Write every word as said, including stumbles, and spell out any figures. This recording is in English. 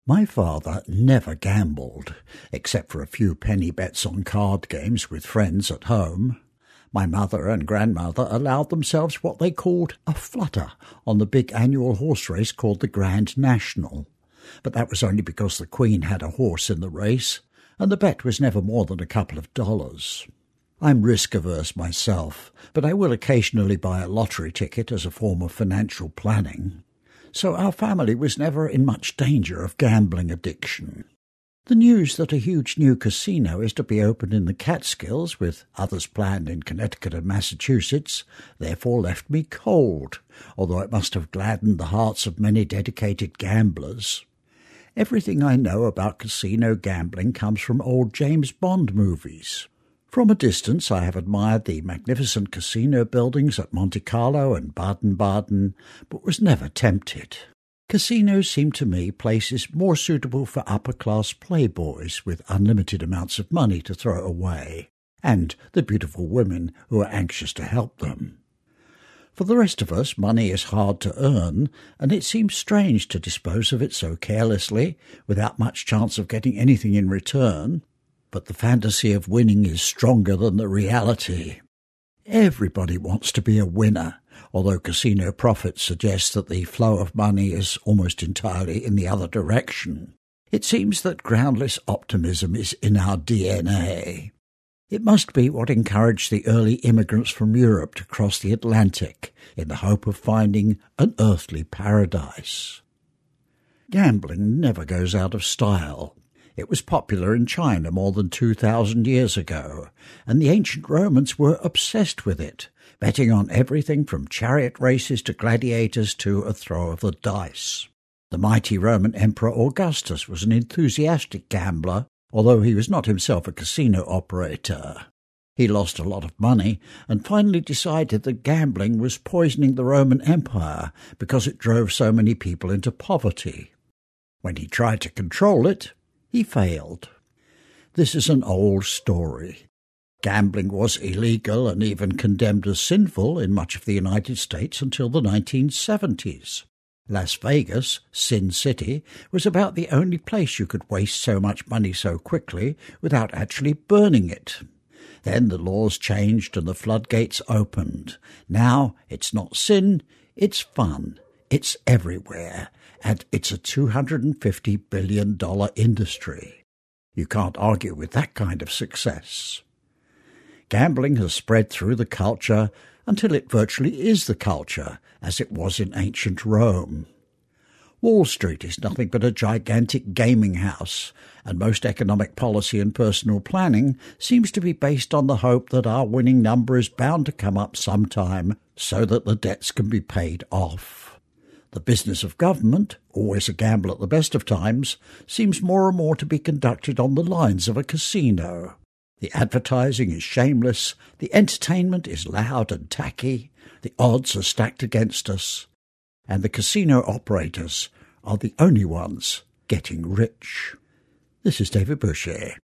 My father never gambled, except for a few penny bets on card games with friends at home. My mother and grandmother allowed themselves what they called a flutter on the big annual horse race called the Grand National. But that was only because the Queen had a horse in the race, and the bet was never more than a couple of dollars. I'm risk-averse myself, but I will occasionally buy a lottery ticket as a form of financial planning. So our family was never in much danger of gambling addiction. The news that a huge new casino is to be opened in the Catskills, with others planned in Connecticut and Massachusetts, therefore left me cold, although it must have gladdened the hearts of many dedicated gamblers. Everything I know about casino gambling comes from old James Bond movies. From a distance I have admired the magnificent casino buildings at Monte Carlo and Baden-Baden, but was never tempted. Casinos seem to me places more suitable for upper-class playboys with unlimited amounts of money to throw away, and the beautiful women who are anxious to help them. For the rest of us, money is hard to earn, and it seems strange to dispose of it so carelessly, without much chance of getting anything in return. But the fantasy of winning is stronger than the reality. Everybody wants to be a winner, although casino profits suggest that the flow of money is almost entirely in the other direction. It seems that groundless optimism is in our D N A. It must be what encouraged the early immigrants from Europe to cross the Atlantic in the hope of finding an earthly paradise. Gambling never goes out of style. It was popular in China more than two thousand years ago, and the ancient Romans were obsessed with it, betting on everything from chariot races to gladiators to a throw of the dice. The mighty Roman Emperor Augustus was an enthusiastic gambler, although he was not himself a casino operator. He lost a lot of money and finally decided that gambling was poisoning the Roman Empire because it drove so many people into poverty. When he tried to control it, he failed. This is an old story. Gambling was illegal and even condemned as sinful in much of the United States until the nineteen seventies. Las Vegas, Sin City, was about the only place you could waste so much money so quickly without actually burning it. Then the laws changed and the floodgates opened. Now it's not sin, it's fun. It's everywhere, and it's a two hundred fifty billion dollars industry. You can't argue with that kind of success. Gambling has spread through the culture until it virtually is the culture, as it was in ancient Rome. Wall Street is nothing but a gigantic gaming house, and most economic policy and personal planning seems to be based on the hope that our winning number is bound to come up sometime so that the debts can be paid off. The business of government, always a gamble at the best of times, seems more and more to be conducted on the lines of a casino. The advertising is shameless, the entertainment is loud and tacky, the odds are stacked against us, and the casino operators are the only ones getting rich. This is David Boucher.